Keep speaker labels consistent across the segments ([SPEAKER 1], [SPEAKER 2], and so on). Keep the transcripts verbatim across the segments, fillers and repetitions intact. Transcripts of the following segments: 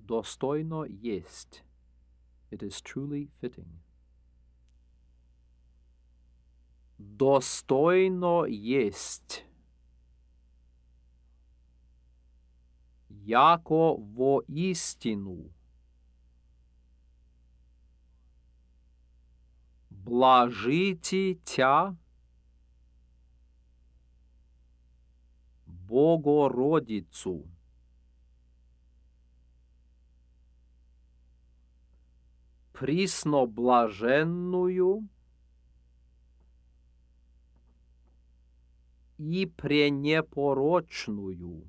[SPEAKER 1] Достойно есть. It is truly fitting. Достойно есть. Яко воистину. Блажите тя, Богородицу. Пресноблаженную и пренепорочную,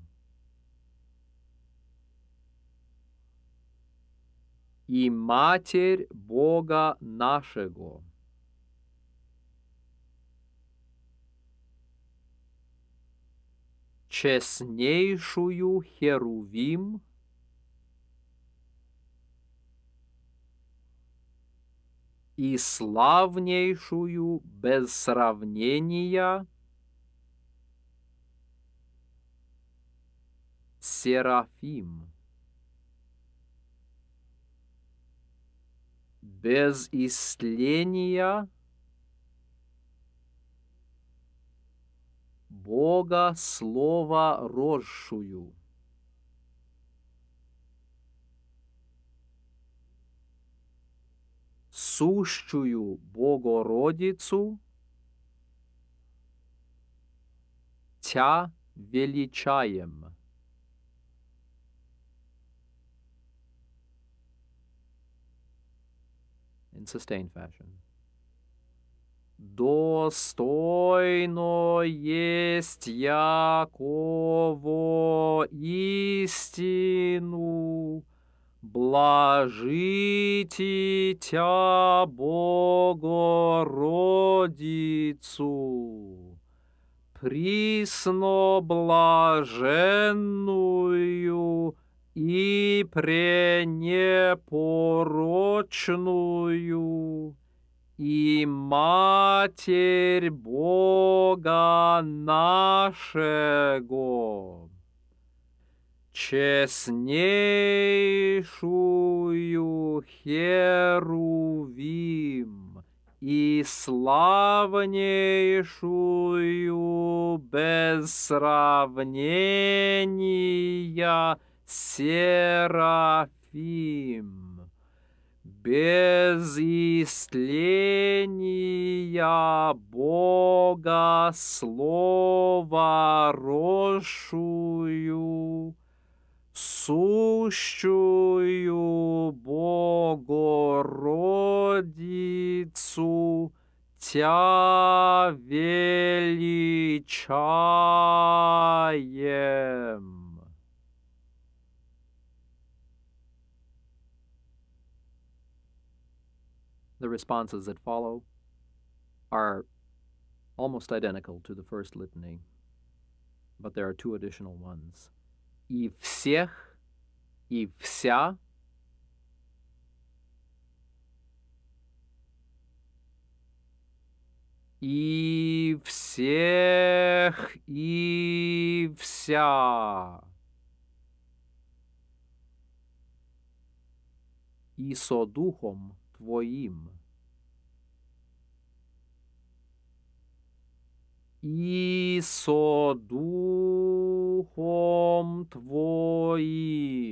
[SPEAKER 1] и Матерь Бога нашего, честнейшую Херувим, и славнейшую без сравнения Серафим, без истления Бога Слова росшую, сущую Богородицу, Тя величаем. In sustained fashion. Достойно есть яко истину, блажите тя Богородицу, пресноблаженную и пренепорочную, и Матерь Бога нашего, честнейшую Херувим и славнейшую без сравнения Серафим, без истления Бога Слова росшую, сущую Богородицу, Тя величаем. The responses that follow are almost identical to the first litany, but there are two additional ones. И всех, и вся, и всех, и вся, и со духом Твоим, и со духом Твоим.